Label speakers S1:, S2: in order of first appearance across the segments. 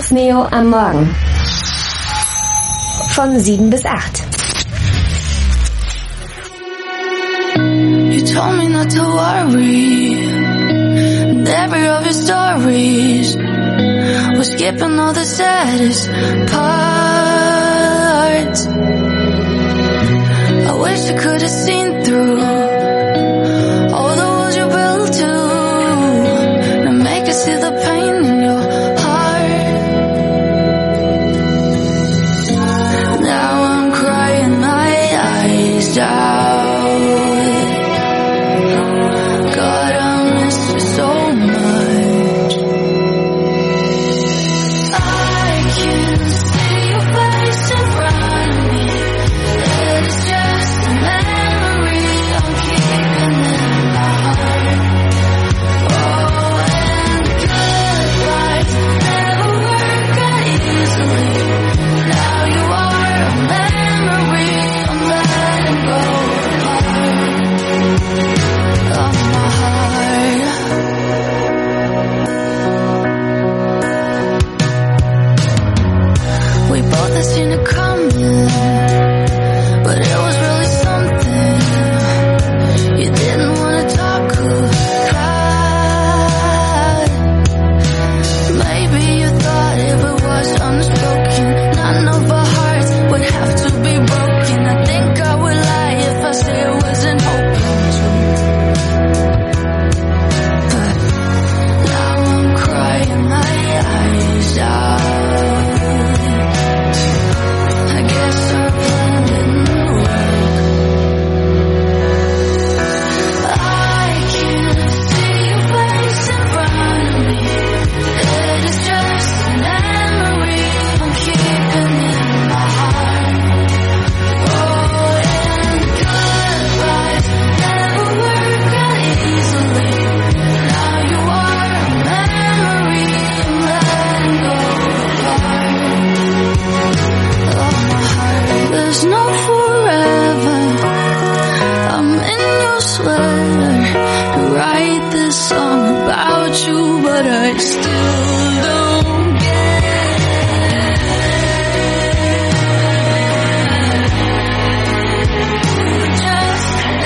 S1: Max Neo am Morgen. Von 7 bis 8.
S2: You told me not to worry. And every of your stories was skipping all the saddest parts. I wish I could have seen through all the walls you built to make us see the pain in your heart. Now I'm crying my eyes out. God, I miss you so much. I can see your face in front of me. It's just a memory I'm keeping in my heart. Oh, and goodbyes never work out easily. Now you are a memory I'm letting go of my heart. We both had seen it coming, but it was really something. You didn't wanna talk or cry. Maybe you thought if it was unspoken, none of our hearts would have to be broken. I think I would lie if I say I wasn't hoping to. But now I'm crying my eyes out. I guess our plan didn't work. I can see your face in front of me. It is just a memory I'm keeping in my heart. Oh, and goodbyes never work out easily. Now you are a memory I'm letting go of my heart. There's no forever. I'm in your sweater. You write this song about you, but I still don't get it. Just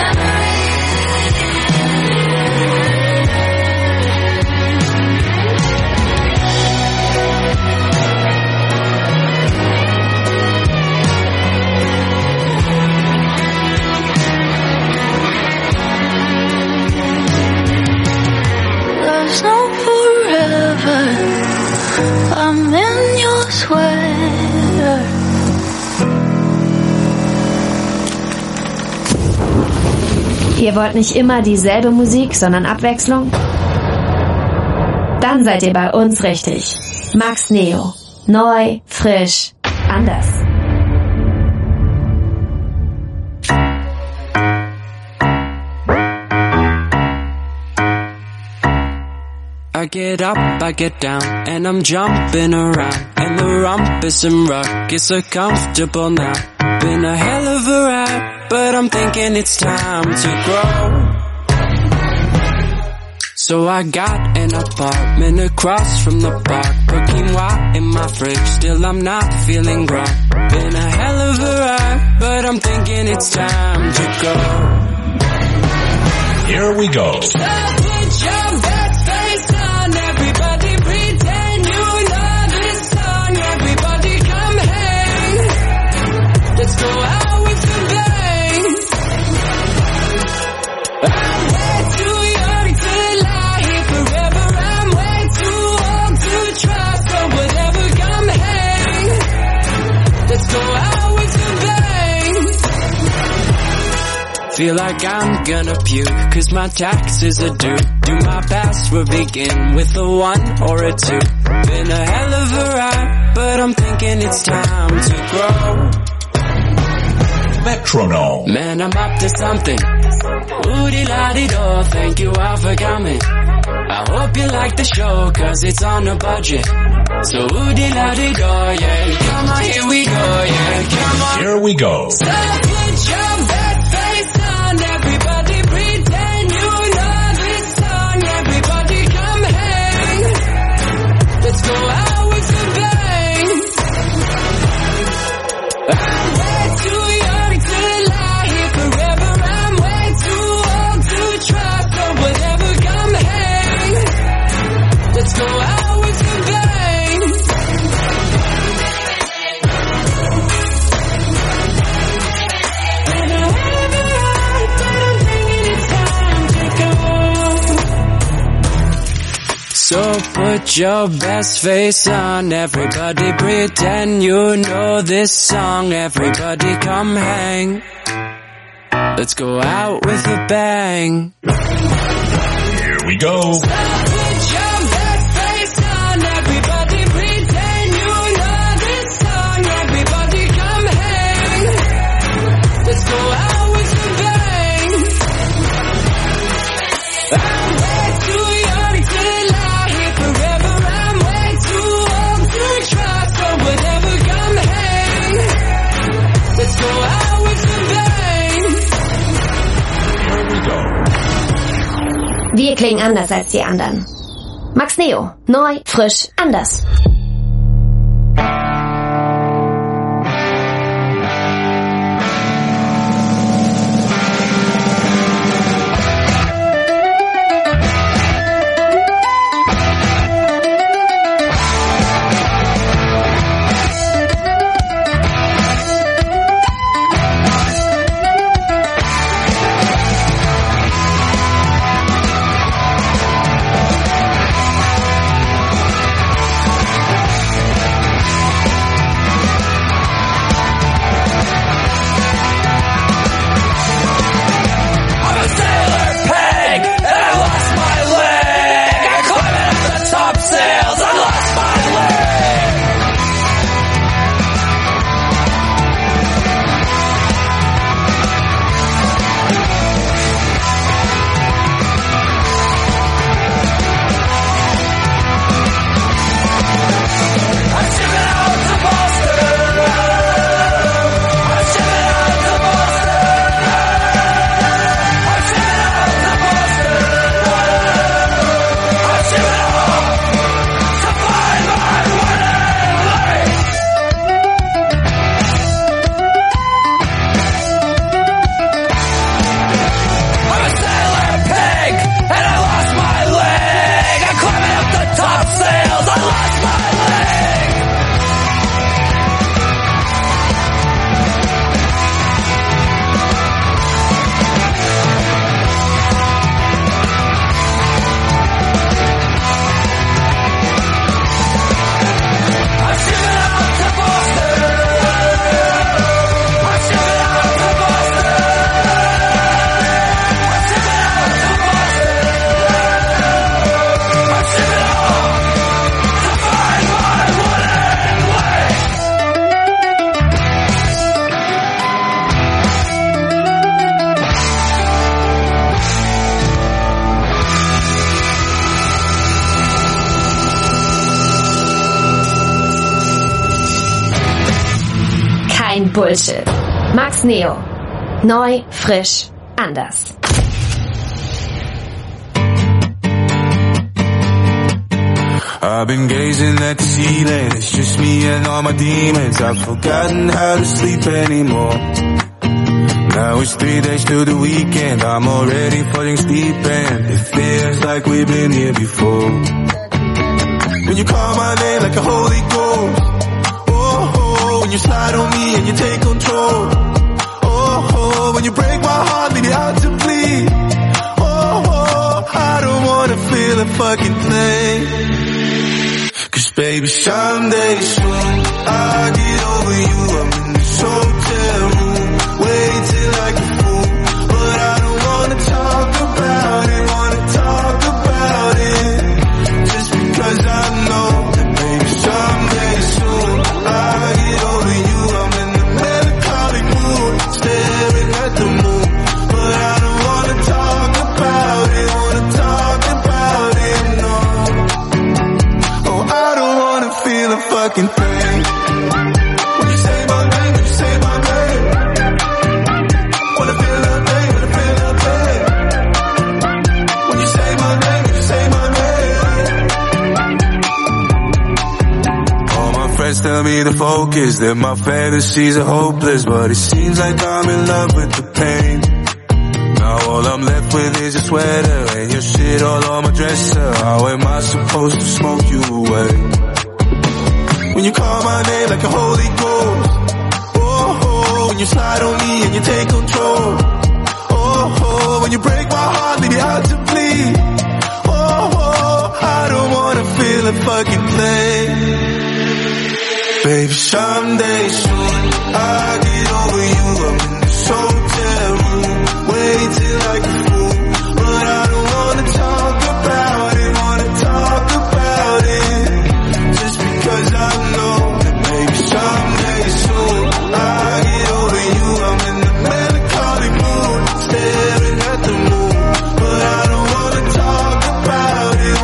S2: there's no forever. I'm in your sweater.
S1: Ihr wollt nicht immer dieselbe Musik, sondern Abwechslung? Dann seid ihr bei uns richtig. Max Neo. Neu, frisch, anders.
S3: I get up, I get down, and I'm jumping around, and the rumpus and rug is so comfortable now. Been a hell of a ride, but I'm thinking it's time to grow. So I got an apartment across from the park, put quinoa in my fridge, still I'm not feeling right. Been a hell of a ride, but I'm thinking it's time to go.
S4: Here we go.
S3: So put your best face on, everybody pretend you know this song. Everybody come hang, let's go out with a bang. I'm way too young to lie here forever, I'm way too old to try. So whatever, come hang, let's go out with a bang. Feel like I'm gonna puke, cause my taxes are due. Do my password begin with a 1 or a 2? Been a hell of a ride, but I'm thinking it's time to grow.
S4: Metronome.
S3: Man, I'm up to something. Ooh-dee-la-dee-do, thank you all for coming. I hope you like the show, cause it's on a budget. So ooh-dee-la-dee-do, yeah. Come on, here we go, yeah. Come on.
S4: Here we go.
S3: So put your best face on, everybody pretend you know this song. Everybody come hang, let's go out with a bang. Put your best face on, everybody pretend you know this song. Everybody come hang, let's go out with a bang.
S4: Here we go.
S3: Put your best face on, everybody pretend you know this song. Everybody come hang, let's go out with a bang. I'm way too young to lie here forever. I'm way too old to try, so whatever, come hang, let's go out with a bang.
S4: Here we go.
S1: Wir klingen anders als die anderen. Max Neo. Neu, frisch, anders. Kein Bullshit. Max Neo. Neu, frisch, anders.
S5: I've been gazing at the ceiling, it's just me and all my demons. I've forgotten how to sleep anymore. Now it's 3 days to the weekend, I'm already falling deep and it feels like we've been here before. When you call my name like a holy ghost, oh, when you slide on me and you take control, oh, when you break my heart, leave me out to bleed, oh, I don't wanna feel a fucking thing. Cause baby, someday soon I'll get over you. I'm in this hotel room, waiting like a fool, but I don't wanna talk about it, just because I know that baby, someday soon I'll get over you. I'm in the melancholic mood, staring at the moon, but I don't wanna talk about it, no. Oh, I don't wanna feel a fucking thing. When you say my name, wanna feel a thing, when you say my name, all my friends tell me to focus, that my fantasies are hopeless, but it seems like I'm in love with the pain. Now all I'm left with is a sweater and your shit all on my dresser. How am I supposed to smoke you away? When you call my name like a holy ghost, oh, when you slide on me and you take control, oh, when you break my heart, leave me out to bleed, oh, I don't wanna feel a Baby, someday soon I'll get over you. I'm in this hotel room, waiting like a fool, but I don't wanna talk about it, just because I know that maybe someday soon I'll get over you. I'm in the melancholy mood, staring at the moon, but I don't wanna talk about it,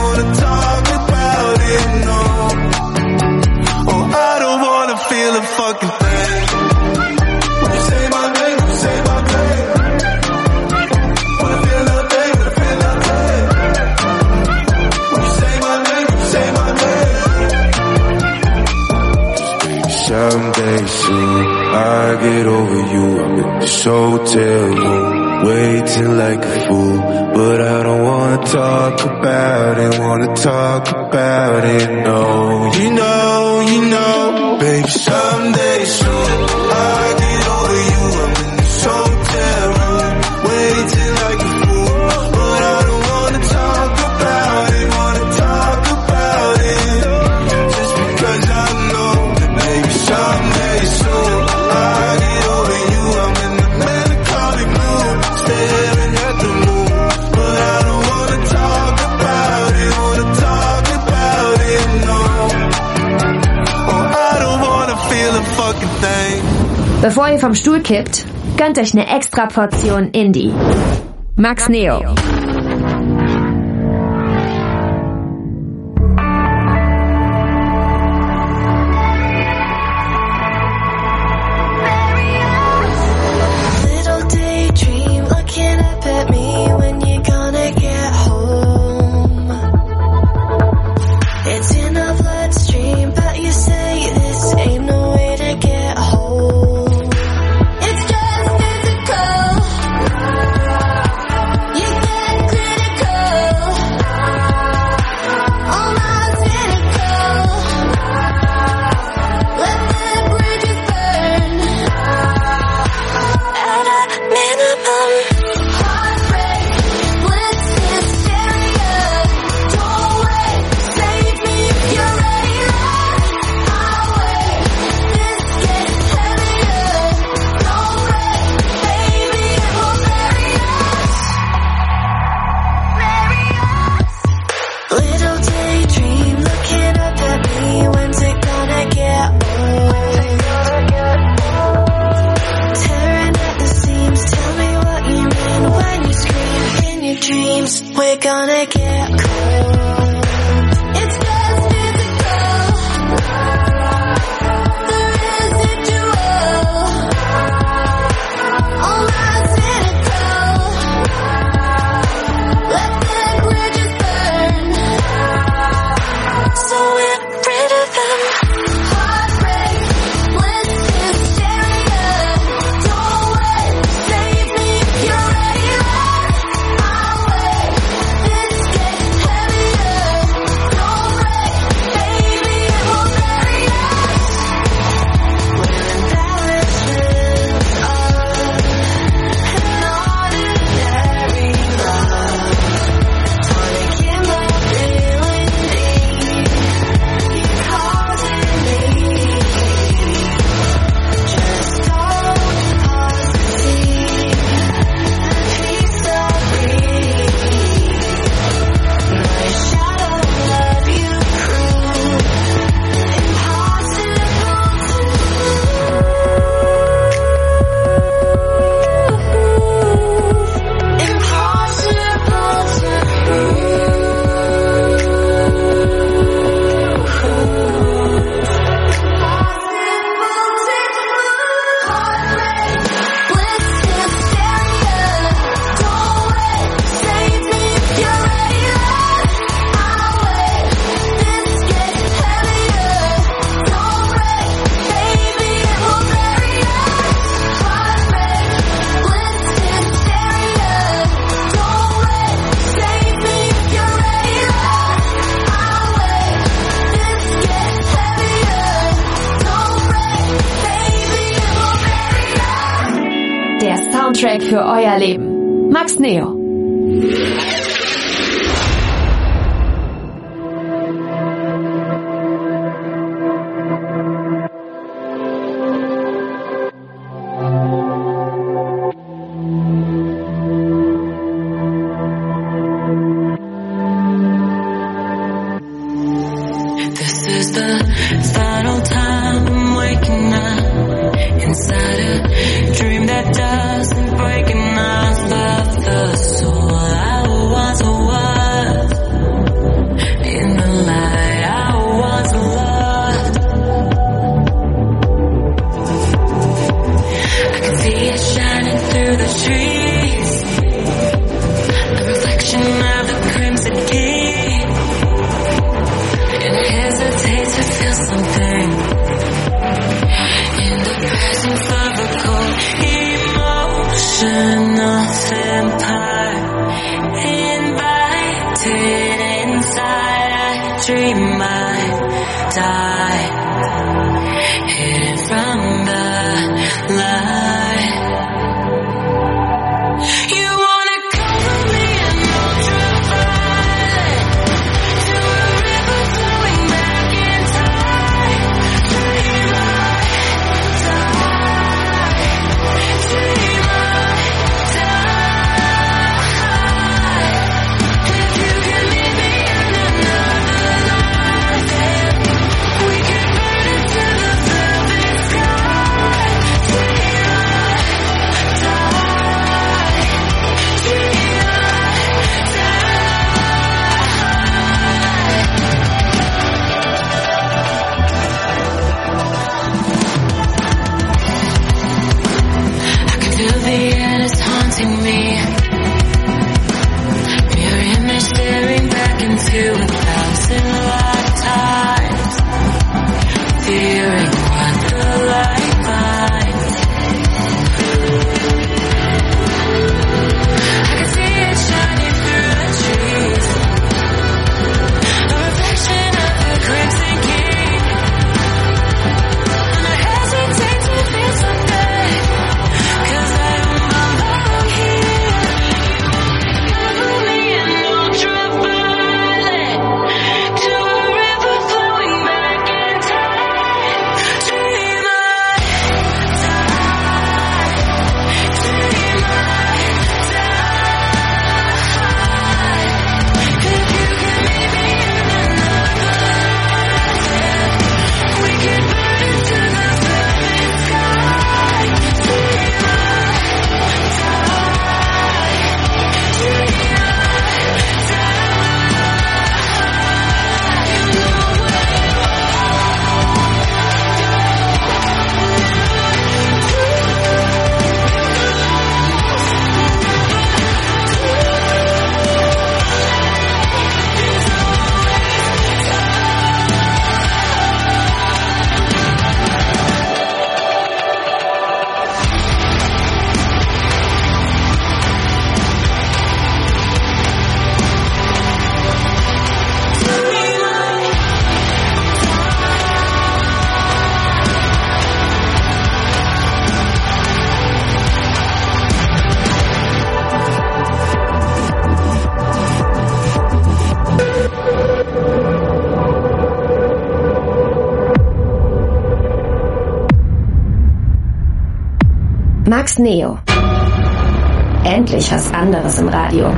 S5: no. Oh, I don't wanna feel a fucking thing. When you say my name, when you say my name, wanna feel nothing, wanna feel nothing. When you say my name, when you say my name. Someday soon I'll get over you. I'm in this hotel room, waiting like a fool, but I don't wanna talk about it, no. You know, baby, someday soon I'll get over you. I'm in this hotel room, waiting like a fool, but I don't wanna talk about it, just because I know that maybe someday soon I'll get over you. I'm in the melancholy mood, staring at the moon, but I don't wanna talk about it, no. Oh, I don't wanna feel a fucking thing.
S1: Bevor ihr vom Stuhl kippt, gönnt euch eine extra Portion Indie. Max Neo.
S2: Little daydream looking up at me when you're gonna get home. It's in the bloodstream, but you say this ain't no way to get home. It's just physical. You get critical. Almost cynical. Let the bridges burn. At a minimum, heartbreak, bliss, hysteria. Don't wait, save me if you're ready. I'll wait. This gets heavier. Don't break, baby, it will bury us. Little daydream looking up at me. When's it gonna get old? Tearing at the seams, tell me what you mean when you scream in your dreams. We're gonna get cold. It's just physical. The residual. Almost cynical. Let the bridges burn. So we're rid of them. Heartbreak, bliss, hysteria. Don't wait, save me if you're ready. I'll wait. This gets heavier. Don't break, baby, it will bury us. We're embellishment of an ordinary love. Tonic in the feeling deep. You're causing me. Just don't pause to see the peace of breathing. My shadow love you prove impossible Heartbreak, bliss, hysteria. Don't wait, save me if you're ready. I'll wait. This gets heavier. Don't break, baby, it will bury us. Heartbreak, bliss, hysteria. Don't wait, save me if you're ready. I'll wait. This gets heavier. Don't break, baby, it will bury us.
S1: Der Soundtrack für euer Leben. Max Neo.
S2: dream that doesn't break enough of the soul I once was. In the light I once loved, I can see it shining through the trees, the reflection of the crimson key. And I hesitate to feel something in the presence of a cold emotional vampire invited inside. I dream I die hidden from the light. You wanna cover me in ultraviolet to a river flowing back in time. Dream I die, dream I die. If you can meet me in another life, we can burn into the velvet sky. Dream I die, dream I I can feel the air is haunting me. Your image staring back into 1,000 lifetimes, fearing what the light finds. I can see it shining through the trees, a reflection of a crimson key. And I hesitate to feel something, 'cause I don't belong here. Cover me in ultraviolet to a river flowing back in time. Dream I die, dream I die. If you can meet me in another life, we can burn into the velvet sky. Dream I
S1: Max Neo. Endlich was anderes im Radio.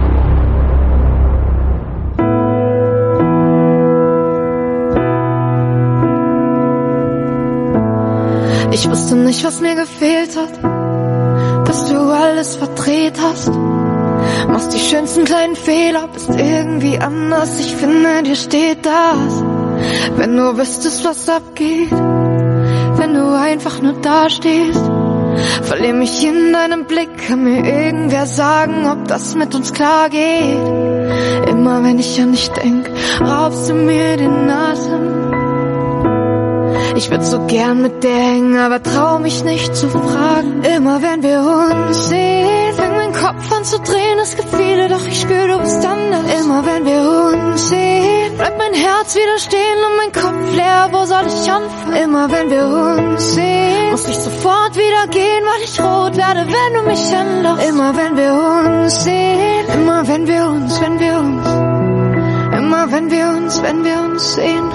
S6: Ich wusste nicht, was mir gefehlt hat, bis du alles verdreht hast. Machst die schönsten kleinen Fehler, bist irgendwie anders. Ich finde, dir steht das. Wenn du wüsstest, was abgeht, wenn du einfach nur dastehst. Verlier mich in deinem Blick, kann mir irgendwer sagen, ob das mit uns klar geht. Immer wenn ich an dich denk, raubst du mir den Atem. Ich würd so gern mit dir hängen, aber trau mich nicht zu fragen. Immer wenn wir uns sehen, fängt mein Kopf an zu drehen. Es gibt viele, doch ich spür, du bist anders. Immer wenn wir uns sehen, bleibt mein Herz wieder stehen und mein Kopf leer. Wo soll ich anfangen? Immer wenn wir uns sehen, muss ich sofort wieder gehen, weil ich rot werde, wenn du mich änderst. Immer wenn wir uns sehen, immer wenn wir uns, immer wenn wir uns sehen.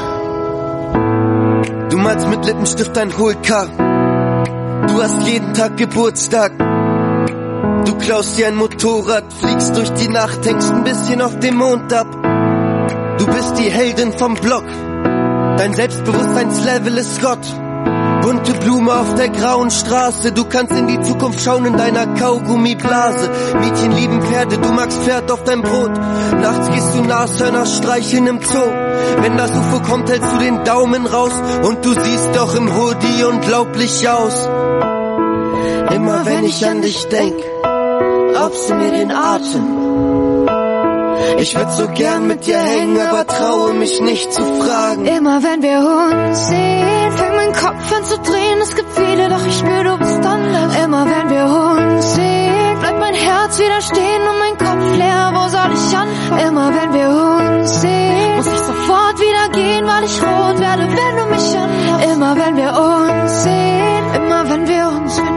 S7: Du malst mit Lippenstift ein Hohlkar. Du hast jeden Tag Geburtstag. Du klaust dir ein Motorrad, fliegst durch die Nacht, hängst ein bisschen auf dem Mond ab. Du bist die Heldin vom Block. Dein Selbstbewusstseinslevel ist Gott. Bunte Blume auf der grauen Straße, du kannst in die Zukunft schauen in deiner Kaugummiblase. Mädchen lieben Pferde, du magst Pferd auf dein Brot. Nachts gehst du Nashörner streicheln im Zoo. Wenn das UFO kommt, hältst du den Daumen raus und du siehst doch im Hoodie unglaublich aus. Immer wenn ich an dich denk, raubst du mir den Atem. Ich würd so gern mit dir hängen, aber traue mich nicht zu fragen.
S6: Immer wenn wir uns sehen, fängt mein Kopf an zu drehen. Es gibt viele, doch ich spür, du bist anders. Immer wenn wir uns sehen, bleibt mein Herz wieder stehen und mein Kopf leer. Wo soll ich anfangen? Immer wenn wir uns sehen, muss ich sofort wieder gehen, weil ich rot werde, wenn du mich anmachst. Immer wenn wir uns sehen, immer wenn wir uns sehen.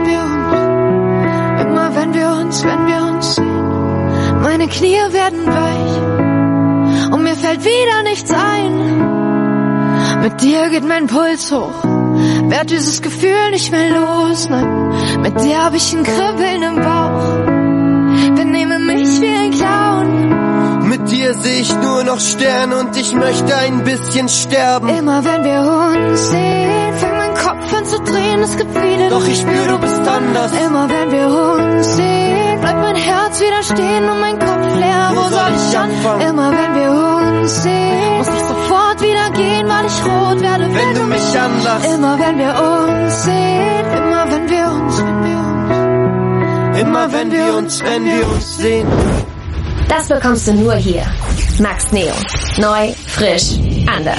S6: Meine Knie werden weich und mir fällt wieder nichts ein. Mit dir geht mein Puls hoch, werd dieses Gefühl nicht mehr los. Nein, mit dir hab ich ein Kribbeln im Bauch, benehme mich wie ein Clown.
S7: Mit dir seh ich nur noch Sterne und ich möchte ein bisschen sterben.
S6: Immer wenn wir uns sehen, fängt mein Kopf an zu drehen. Es gibt viele,
S7: doch ich spür, du bist anders.
S6: Immer wenn wir uns sehen, bleibt mein Herz wieder stehen und mein Kopf leer. Wo soll ich anfangen? Immer wenn wir uns sehen, muss ich sofort wieder gehen, weil ich rot werde,
S7: wenn du mich anlachst.
S6: Immer wenn wir uns sehen, immer wenn wir uns
S7: wenn wir uns sehen.
S1: Das bekommst du nur hier. Max Neo. Neu, frisch, anders.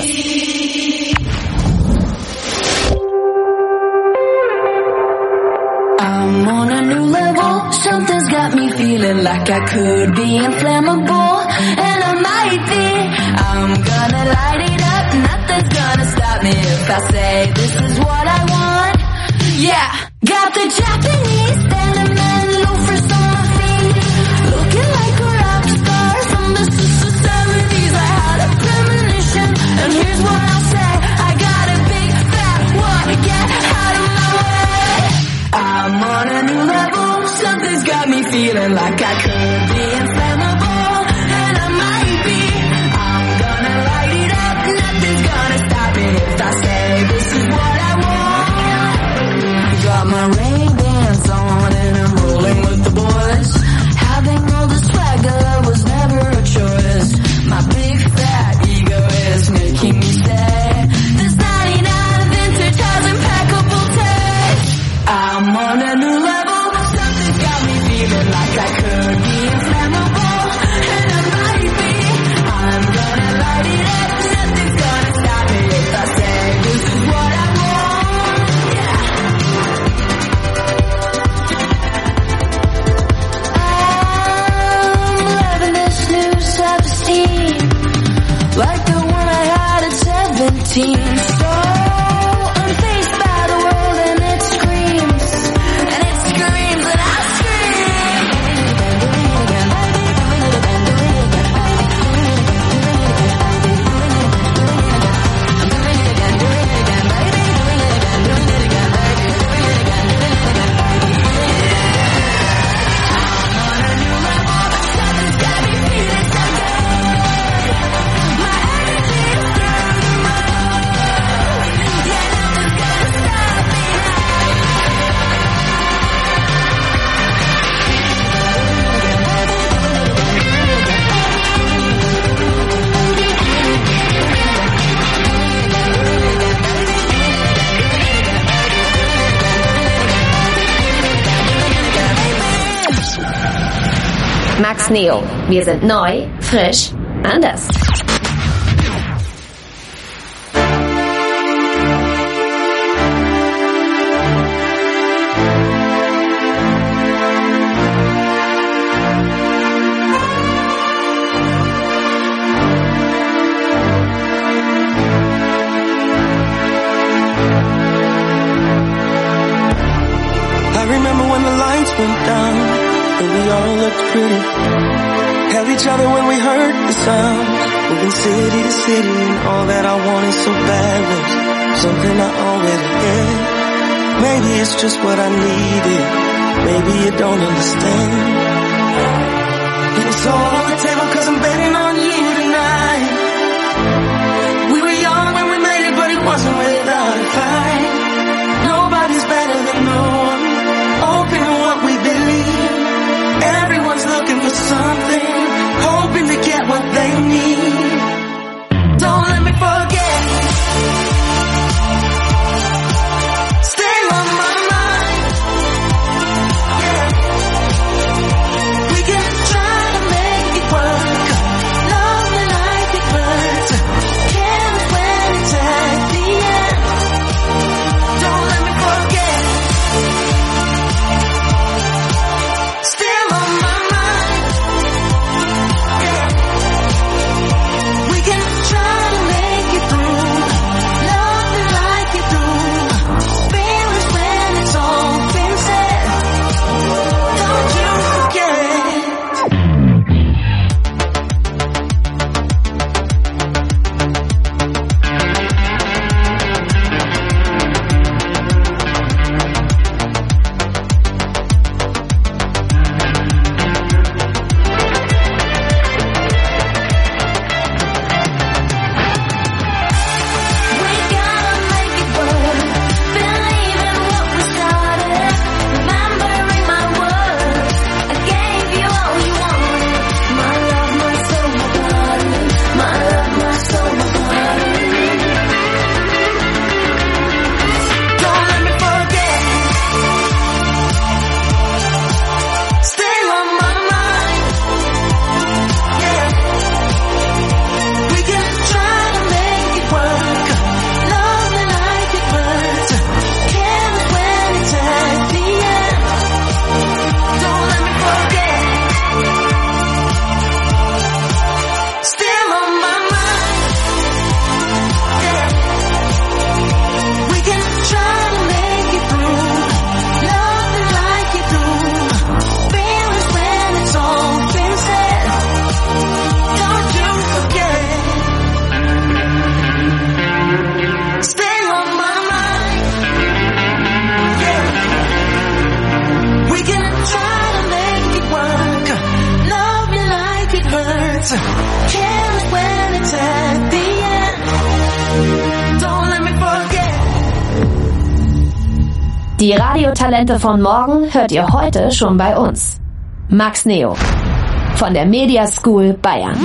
S2: I'm on a new level. Something's got me feeling like I could be inflammable. And I might be. I'm gonna light it up. Nothing's gonna stop me if I say this is what I want. Yeah. Got the Japanese Slenderman loafers on my feet. Looking like a rock star from the 70s. I had a premonition. And here's what I'll say. I got a big fat what? Get out of my way. I'm on a new level, something's got me feeling like I could be inflammable, and I might be. I'm gonna light it up, nothing's gonna stop me if I say this is what I want. Got my Ray-Bans on and I'm rolling with the boys. Having all the swagger was never a choice. My big fat ego is making me say this 99 vintage has impeccable taste. I'm on a new level, something's got me feeling like I could be inflammable, and I might be. I'm gonna light it up, nothing's gonna stop me if I say this is what I want. Yeah. I'm loving this new self-esteem, like the one I had at 17. So unfazed by the world and it screams, and it screams and I scream. Something's got me feeling so good. My energy is through the roof. Yeah, nothing's gonna stop me
S1: Max Neo. Wir sind neu, frisch, anders.
S8: I remember when the lights went down and we all looked pretty. Held each other when we heard the sound. Moving city to city and all that I wanted so bad was something I already had. Maybe it's just what I needed. Maybe you don't understand. But it's all on the table 'cause I'm betting on you tonight. We were young when we made it, but it wasn't without a fight.
S2: Cares when it's at the end. Don't let me forget.
S1: Die Radiotalente von morgen hört ihr heute schon bei uns. Max Neo von der Media School Bayern.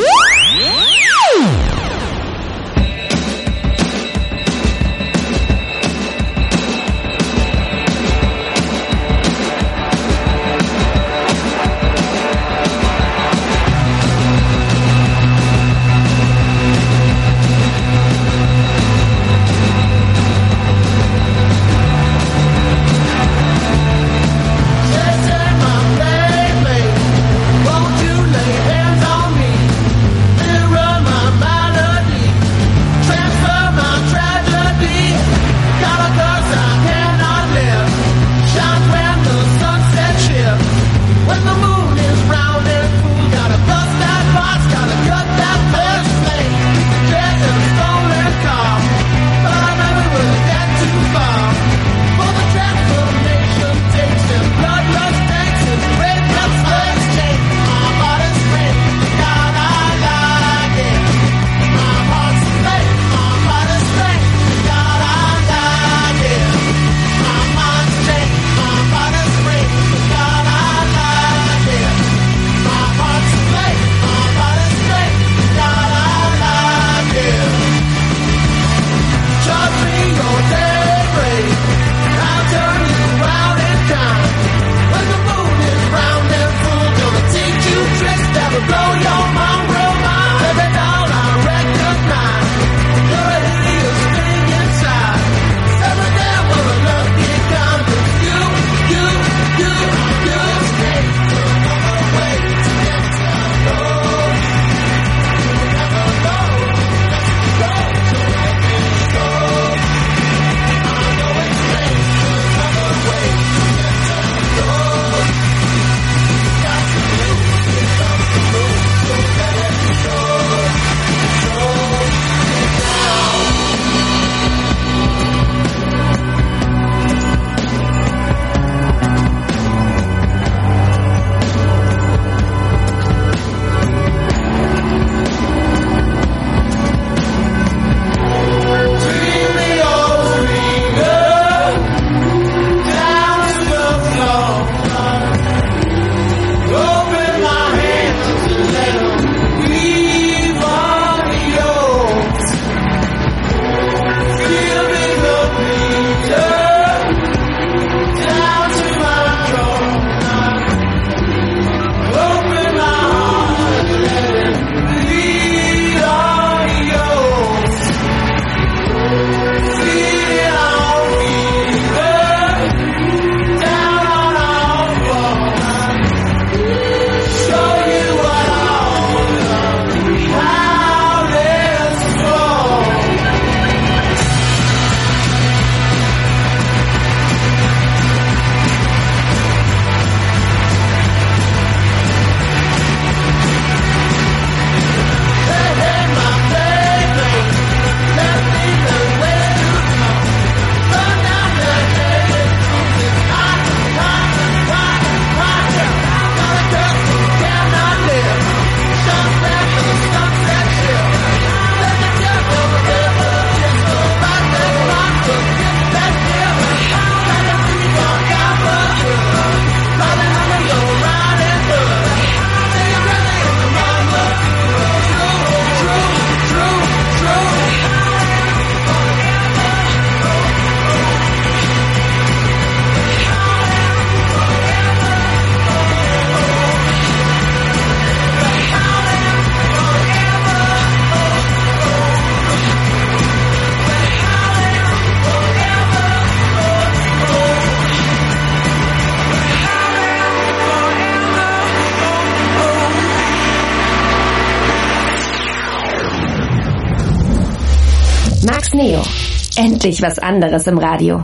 S2: Won't you lay hands on me?
S1: Max Neo. Endlich was anderes im Radio.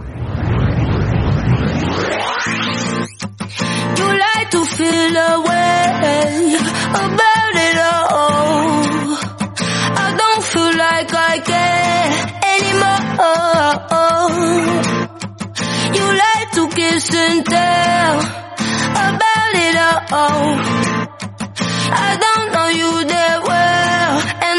S2: You like to feel away about it all. I don't feel like I care anymore. You like to kiss and tell about it all. I don't know you that well.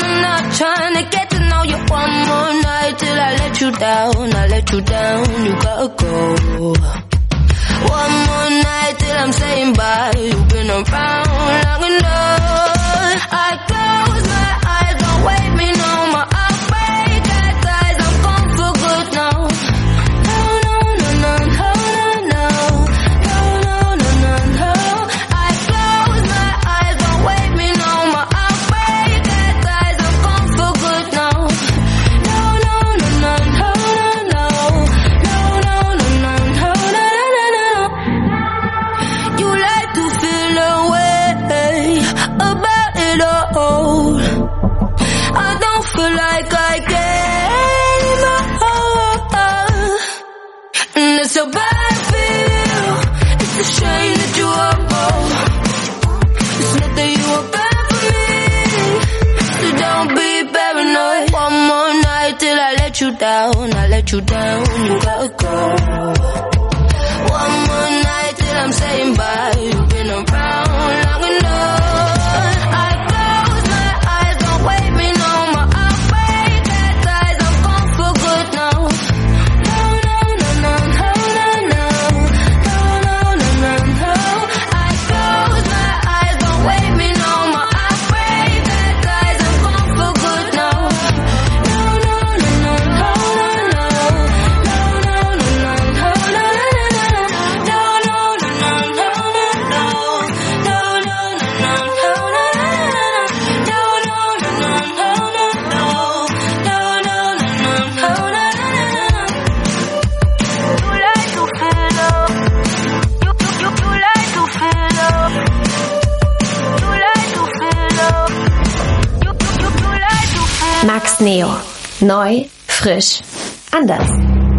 S2: I'm not trying to get to know you one more night till I let you down, I let you down, you gotta go. One more night till I'm saying bye, you've been around long enough. I close my eyes, don't wake me no more, I'll break that ties, I'm gone for good now. No, no, no, no, no, no, no, no, no, no, no. I close my eyes, don't wake me no more, I'll break that ties, I'm gone for good now. No, no, no, no, no, no, no, no, no, no, no, no, no, no. You like to feel away about it all. I don't feel like I can anymore. And it's so bad I feel. It's a shame that you are bold. It's not that you are bad for me, so don't be paranoid. One more night till I let you down, I let you down, you gotta go. One more night till I'm saying bye, you've been around long enough. I close my eyes, don't wake me no more, I'll break that ties, I'm gone for good now. No, no, no, no, no, no, no, no, no, no, no. I close my eyes, don't wake me no more, I'll break that ties, I'm gone for good now. No, no, no, no, no, no, no, no, no, no, no, no, no.
S1: Max Neo. Neu, frisch, anders.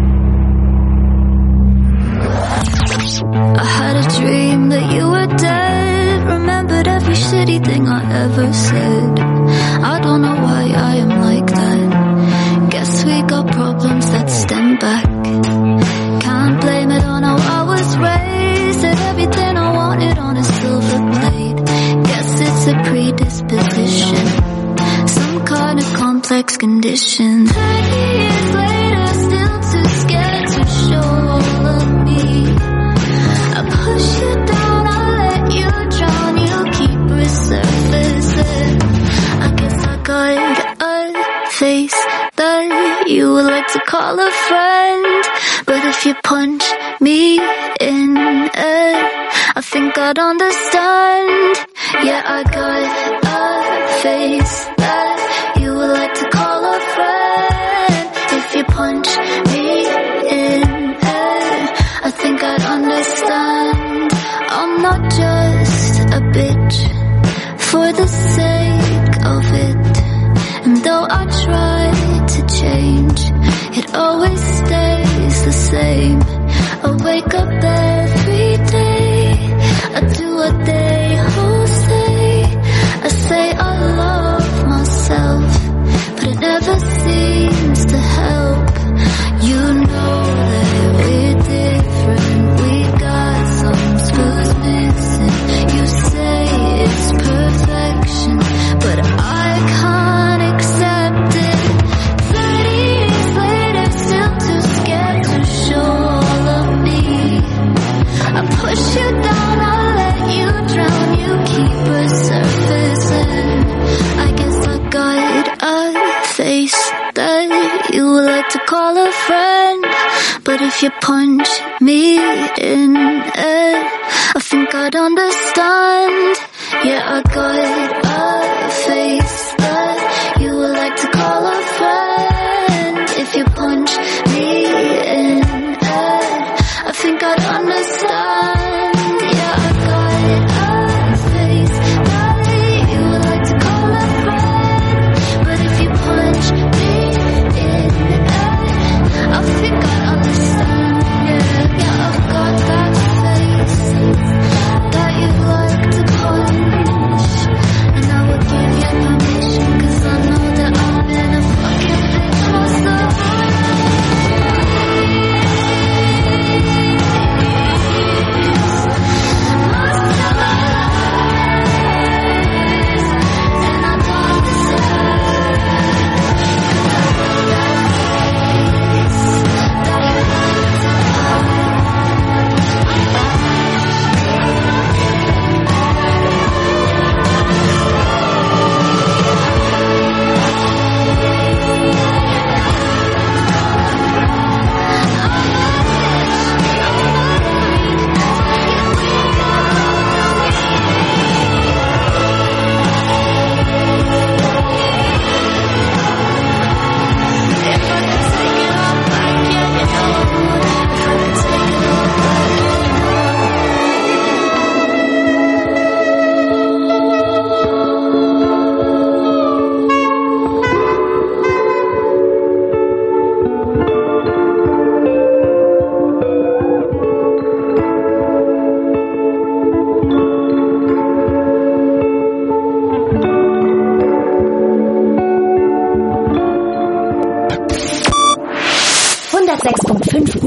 S6: I had a dream that you were dead. Remembered every shitty thing I ever said. I don't know why I am like that. Guess we got problems that stem back. Can't blame it on how I was raised. Said everything I wanted on a silver plate. Guess it's a predisposition, some kind of complex condition. 30 years later, still too scared to show all of me. I push you down, I let you drown, you keep resurfacing. I guess I got a face that you would like to call a friend, but if you punch me in it, I think I'd understand. Yeah, I got a face that you would like to call a friend. If you punch me in it, I think I'd understand. I'm not just a bitch for the sake of it. And though I try to change, it always stays the same. I wake up every day, I do what they all say. I say I love myself, but it never seems to help. You know that we're different, we got some screws missing. You say it's perfection, but I can't accept it. 30 years later, still too scared to show all of me. I push you down, I let you drown, you keep resurfacing. I guess I got a face that you would like to call a friend, but if you punch me in it, I think I'd understand. Yeah, I got a face that you would like to call a friend. If you punch me in it, I think I'd understand. Yeah, I got a face that you would like to call a friend, but if you punch me in it, I think I'd understand. Yeah, I've got that face that you like to punch, and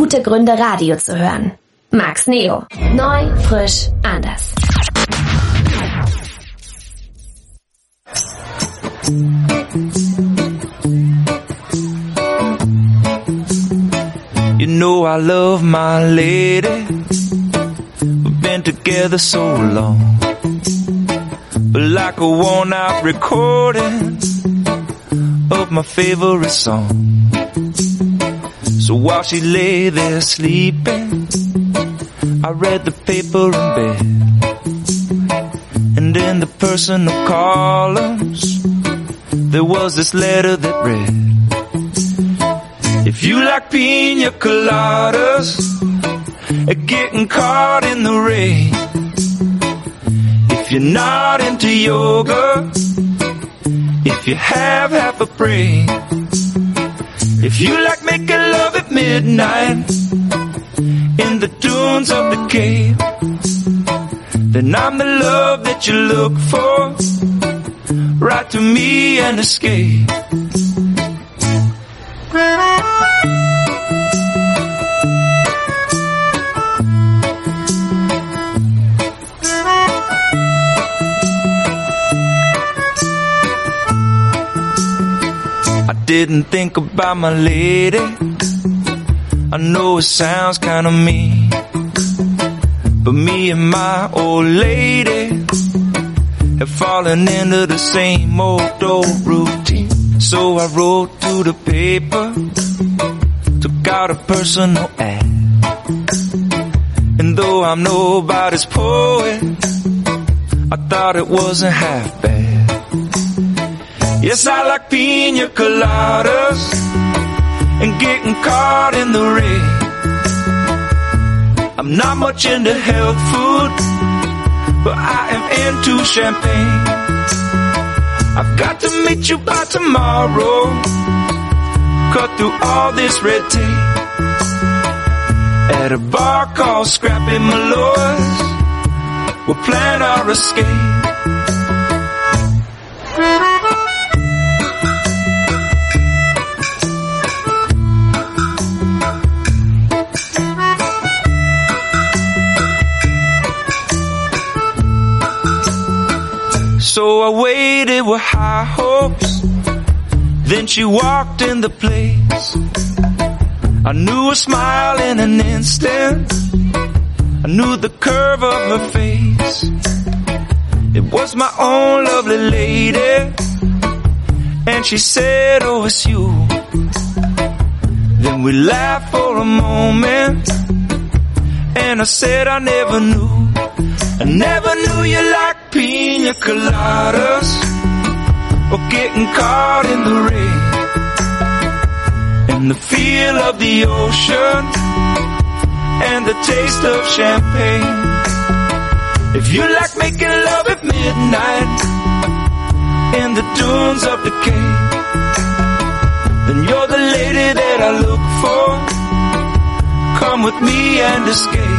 S1: gute Gründe, Radio zu hören. Max Neo. Neu, frisch, anders.
S9: You know I love my lady. We've been together so long. But like a worn-out recording of my favorite song. So while she lay there sleeping, I read the paper in bed. And in the personal columns, there was this letter that read, if you like pina coladas and getting caught in the rain, if you're not into yoga, if you have half a brain, if you like making love at midnight in the dunes of the cave, then I'm the love that you look for. Write to me and escape. I didn't think about my lady. I know it sounds kinda mean, but me and my old lady have fallen into the same old routine. So I wrote to the paper, took out a personal ad. And though I'm nobody's poet, I thought it wasn't half bad. Yes, I like pina coladas and getting caught in the rain. I'm not much into health food, but I am into champagne. I've got to meet you by tomorrow, cut through all this red tape, at a bar called Scrappy Malloy's. We'll plan our escape. So I waited with high hopes, then she walked in the place. I knew her smile in an instant, I knew the curve of her face. It was my own lovely lady, and she said, oh, it's you. Then we laughed for a moment, and I said I never knew. I never knew you liked pina coladas or getting caught in the rain and the feel of the ocean and the taste of champagne. If you like making love at midnight in the dunes of the cave, then you're the lady that I look for. Come with me and escape.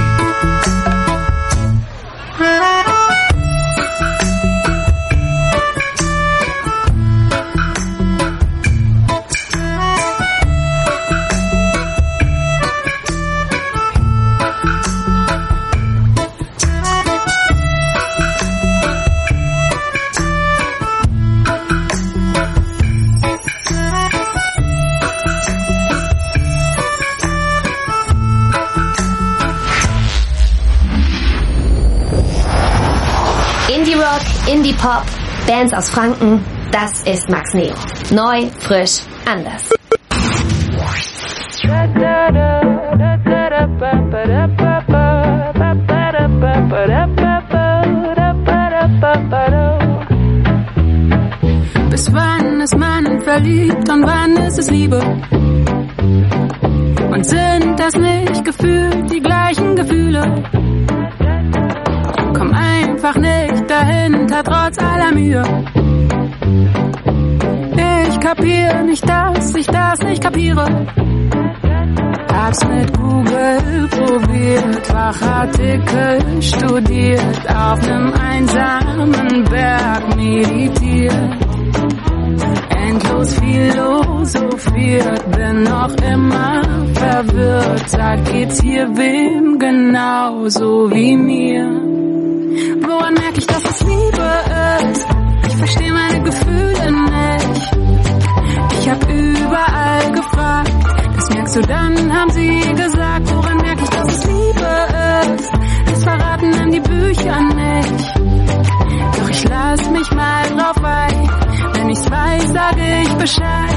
S1: Indie-Pop, Bands aus Franken, das ist Max Neo. Neu, frisch, anders.
S10: Bis wann ist man verliebt und wann ist es Liebe? Und sind das nicht gefühlt die gleichen Gefühle? Komm einfach nicht dahinter, trotz aller Mühe. Ich kapier nicht, dass ich das nicht kapiere. Hab's mit Google probiert, Fachartikel studiert, auf nem einsamen Berg meditiert. endlos philosophiert, bin noch immer verwirrt. Sag, geht's hier wem genauso wie mir? Woran merk ich, dass es Liebe ist? Ich versteh meine Gefühle nicht. Ich hab überall gefragt, das merkst du dann, haben sie gesagt. Woran merk ich, dass es Liebe ist? Das verraten dann die Bücher nicht. Doch ich lass mich mal drauf ein, wenn ich's weiß, sage ich Bescheid.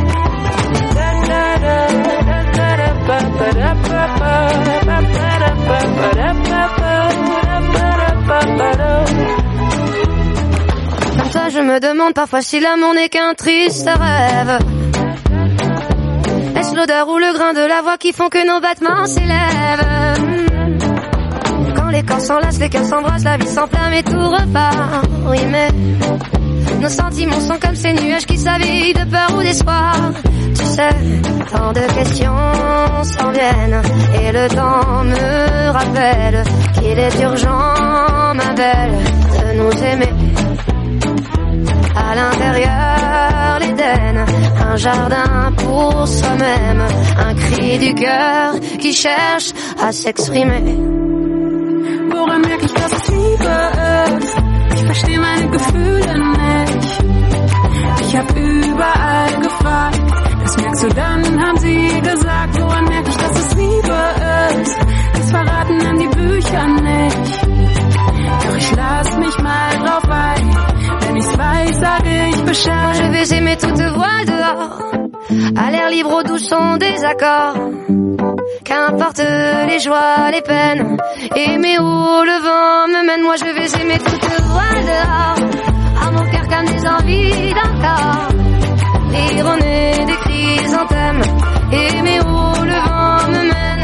S6: Comme ça je me demande parfois si l'amour n'est qu'un triste rêve. Est-ce l'odeur ou le grain de la voix qui font que nos battements s'élèvent? Quand les corps s'enlacent, les cœurs s'embrassent, la vie s'enflamme et tout repart. Oui mais nos sentiments sont comme ces nuages qui s'habillent de peur ou d'espoir. Tu sais, tant de questions s'en viennent et le temps me rappelle qu'il est urgent, ma belle, de nous aimer. À l'intérieur, l'Éden, un jardin pour soi-même, un cri du cœur qui cherche à s'exprimer.
S10: Woran merk ich, dass es Liebe ist? Ich versteh meine Gefühle nicht. Ich hab überall gefragt, das merkst du dann, haben sie gesagt. Woran merk ich, dass es Liebe ist? Das verraten dann die Bücher nicht. Doch ich lass mich mal drauf ein, wenn ich's weiß, sage ich Bescheid.
S6: Je vais aimer toute voile dehors, à l'air libre, au doux son des accords. Qu'importe les joies, les peines, aimer où le vent me mène. Moi je vais aimer toute voile dehors, à mon cœur comme des envies d'encore. L'ironie des chrysanthèmes, aimer où le vent me mène.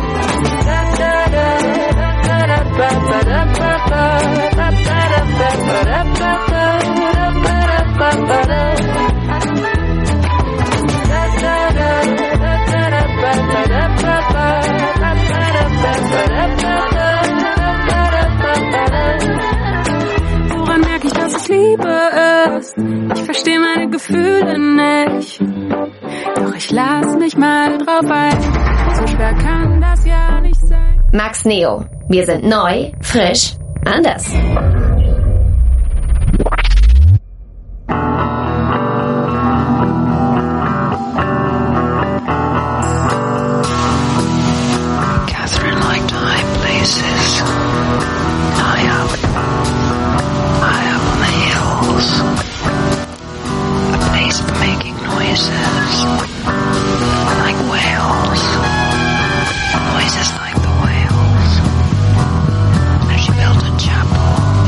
S10: Woran merk ich, dass es Liebe ist? Ich versteh meine Gefühle nicht. Doch ich lass mich mal drauf ein. So schwer kann das ja nicht sein.
S1: Max Neo. Wir sind neu, frisch, anders.
S11: Catherine liked high places, high up on the hills, a place for making noises, like whales, noises like the whales. And she built a chapel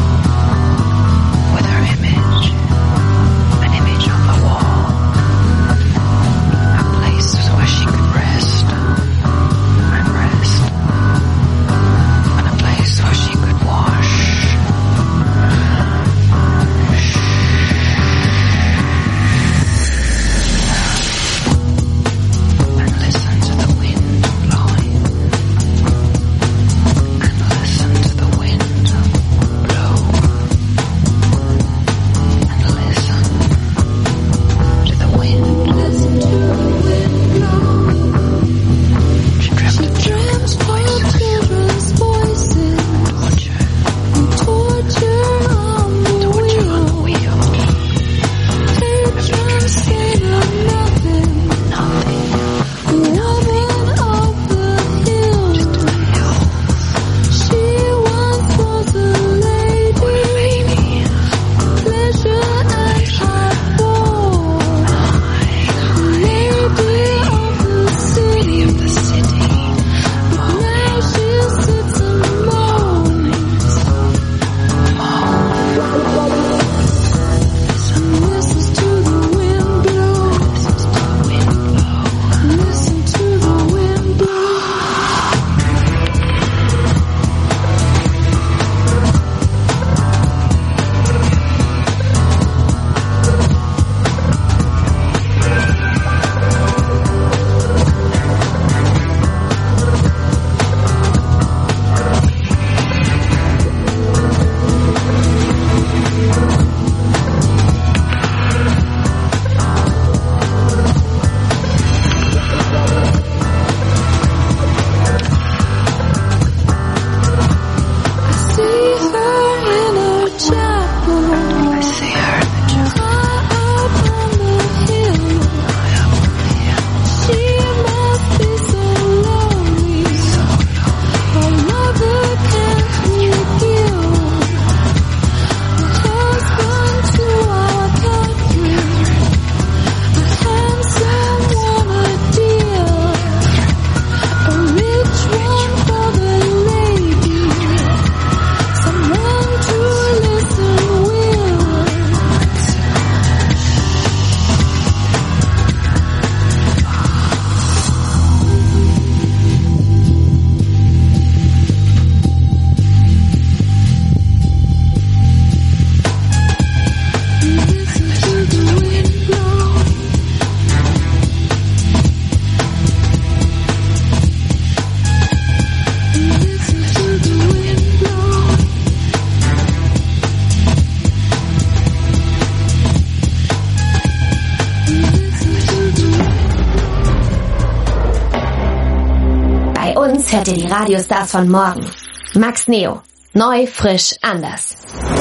S1: hört ihr die Radiostars von morgen. Max Neo. Neu, frisch, anders.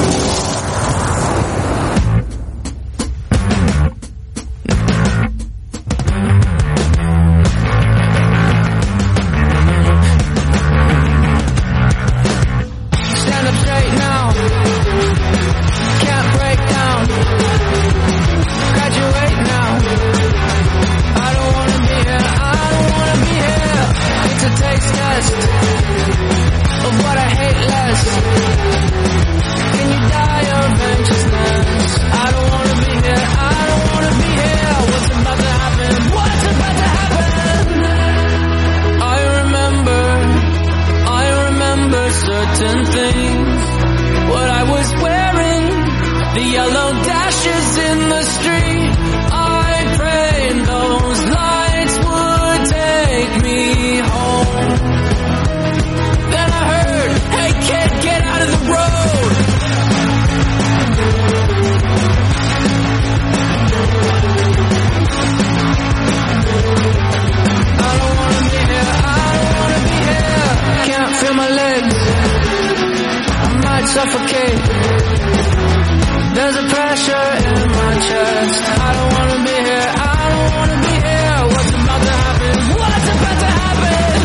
S10: Suffocate. There's a pressure in my chest. I don't wanna be here. I don't wanna be here. What's about to happen? What's about to happen?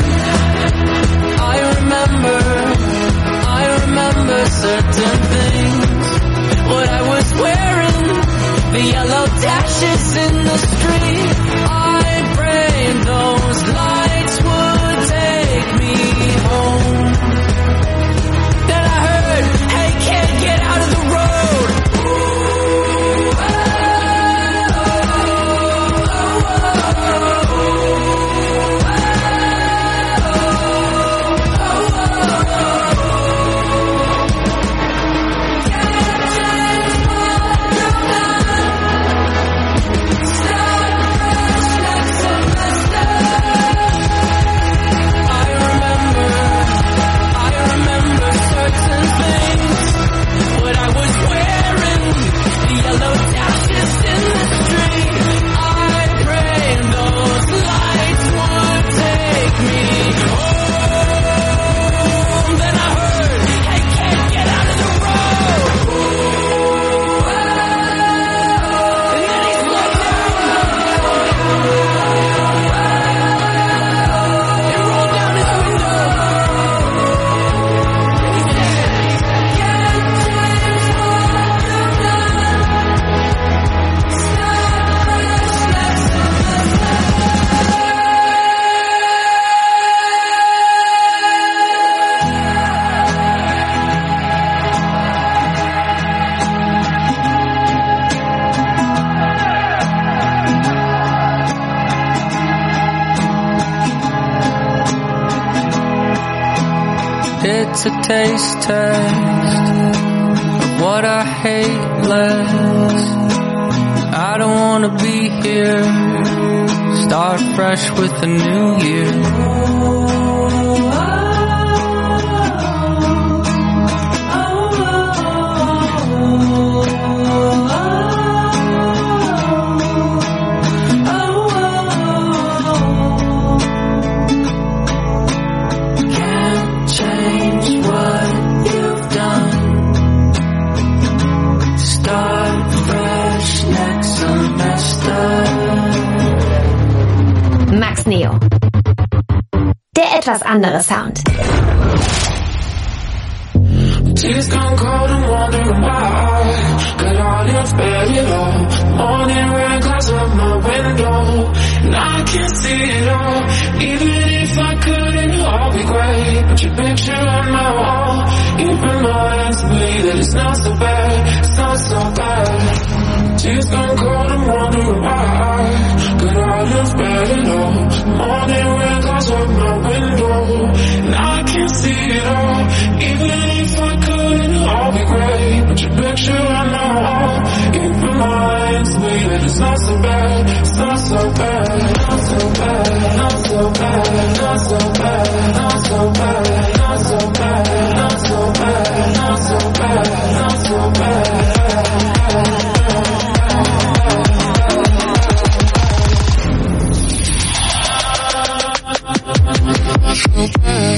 S10: I remember certain things. What I was wearing, the yellow dashes in the street. I prayed those lights would take me home. Then I heard, hey kid, get out of the road. It's a taste test of what I hate less. I don't wanna be here. Start fresh with a new year.
S1: Max Neo. Der etwas andere Sound.
S12: Tears gone cold and wondering why. Got all its belly low. Morning rain clouds up my window, and I can't see it all. Even if I could, it'd all be great. But your picture on my wall, even reminds me that it's not so bad. It's not so bad. Tears gone cold and wondering why. Got all its belly low. Morning rain clouds up my window, and I can't see it all. Even if I could, it'd all be great. But your picture on my wall, it reminds me that it's not so bad. It's not so bad. Not so bad. Not so bad. Not so bad. Not so bad. Not so bad. Not so bad. Not so bad. Not so bad. So bad.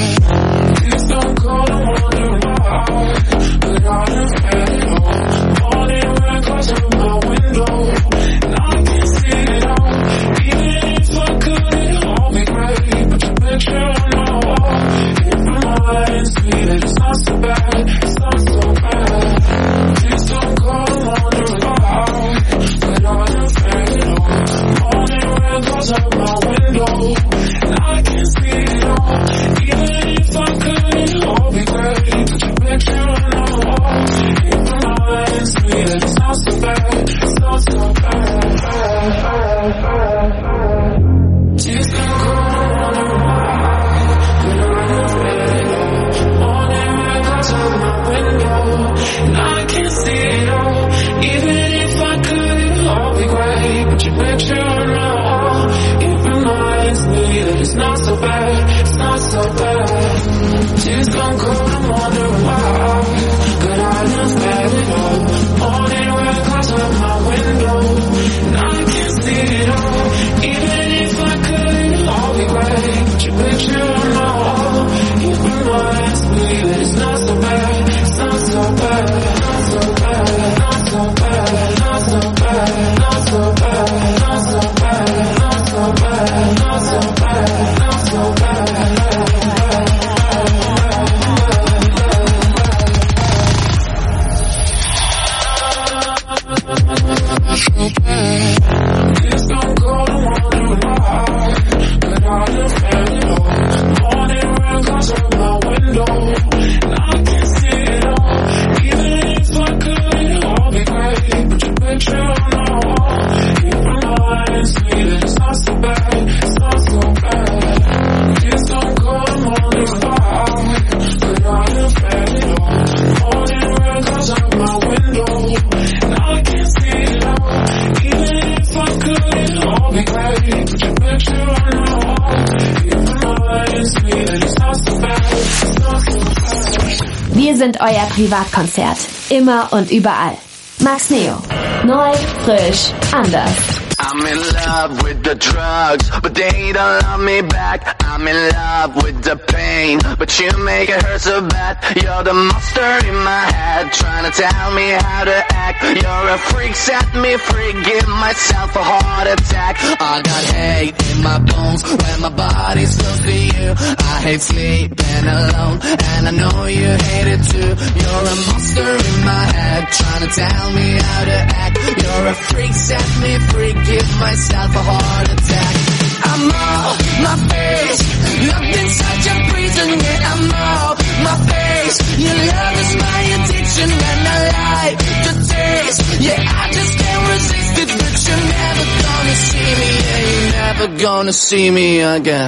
S1: sind euer Privatkonzert. Immer und überall. Max Neo. Neu, frisch, anders.
S13: I'm in love with the drugs, but they don't love me back. I'm in love with the pain, but you make it hurt so bad. You're the monster in my head, trying to tell me how to act. You're a freak, set me free, give myself a heart attack. I got hate in my bones when my body's close to you. I hate sleeping alone, and I know you hate it too. You're a monster in my head, trying to tell me how to act. You're a freak, set me free, give myself a heart attack. I'm all my face, locked inside your prison, yeah, I'm all my face. Your love is my addiction and I like the taste. Yeah, I just can't resist it, but you're never gonna see me, yeah, you're never gonna see me again.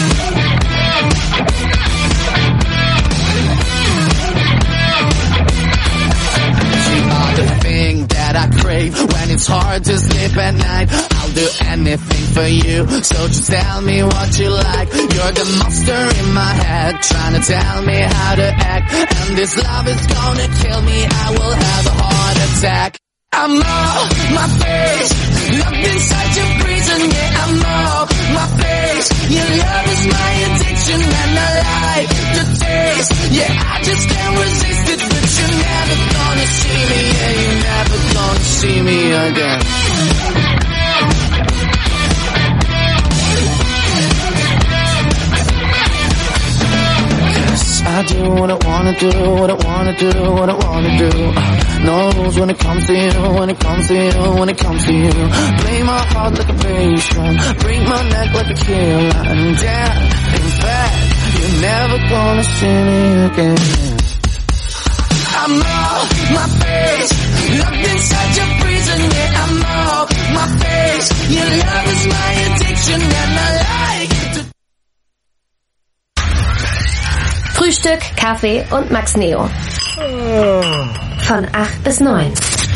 S13: Thing that I crave when it's hard to sleep at night. I'll do anything for you, so just tell me what you like. You're the monster in my head, trying to tell me how to act. And this love is gonna kill me, I will have a heart attack. I'm all my face, locked inside your prison, yeah, I'm all my face. Your love is my addiction and I like the taste. Yeah, I just can't resist it, but you're never gonna see me, yeah, you're never gonna see me again. I do what I wanna do, what I wanna do, what I wanna do. No rules when it comes to you, when it comes to you, when it comes to you. Play my heart like a bass drum, break my neck like a killer. And damn, in fact, you're never gonna see me again. I'm all my face, locked inside your prison, yeah, I'm all my face. Your love is my addiction and I like to.
S1: Frühstück, Kaffee und Max Neo. Von 8 bis 9.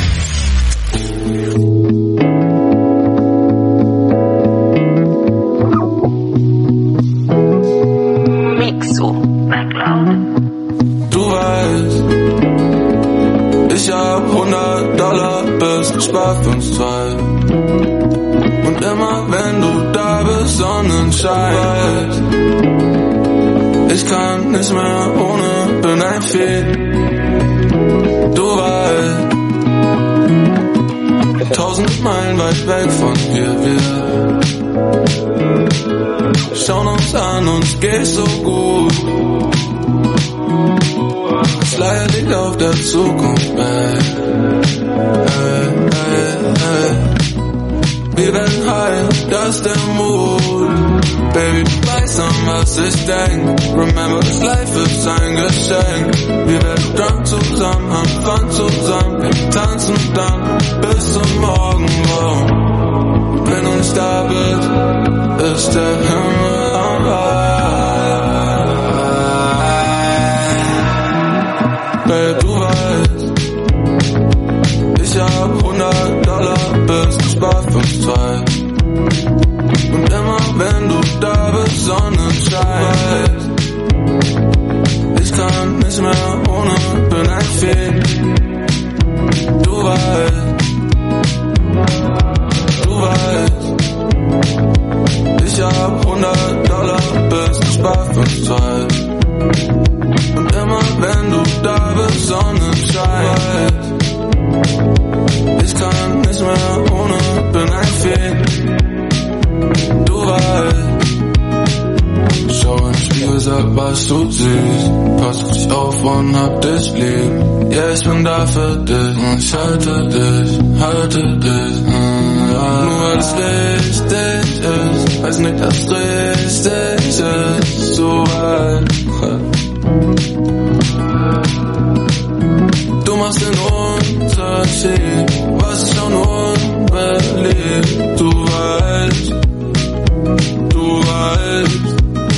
S11: Mixo, MacLeod.
S5: Du weißt, ich hab $100 bis spar für uns zwei. Und immer wenn du da bist, Sonnenschein. Ich kann nicht mehr ohne, bin ein Fee. Du weißt, 1000 Meilen weit weg von hier, wir schauen uns an, uns geht's so gut. Das Leier liegt auf der Zukunft, ey. Wir werden heil, das ist der Mut. Baby, du weißt an, was ich denk. Remember, this life ist ein Geschenk. Wir werden drunk zusammen, haben Fun zusammen. Wir tanzen dann bis zum Morgen. Wenn du nicht da bist, ist der Himmel am Wein. Baby, du weißt, ich hab $100 bis gespart für uns zwei. Und immer wenn du da bist, Sonnenschein. Ich kann nicht mehr ohne, bin ein Fee. Du weißt, ich hab $100 bis gespart für uns zwei. Und immer wenn du da bist, Sonnenschein. Ich kann nicht mehr ohne, bin ein Fee. Du weißt, schau in den Spiegel, sag, was du siehst. Pass auf dich auf und hab dich lieb. Ja, ich bin da für dich. Ich halte dich. Nur weil es richtig ist, weiß nicht, dass es richtig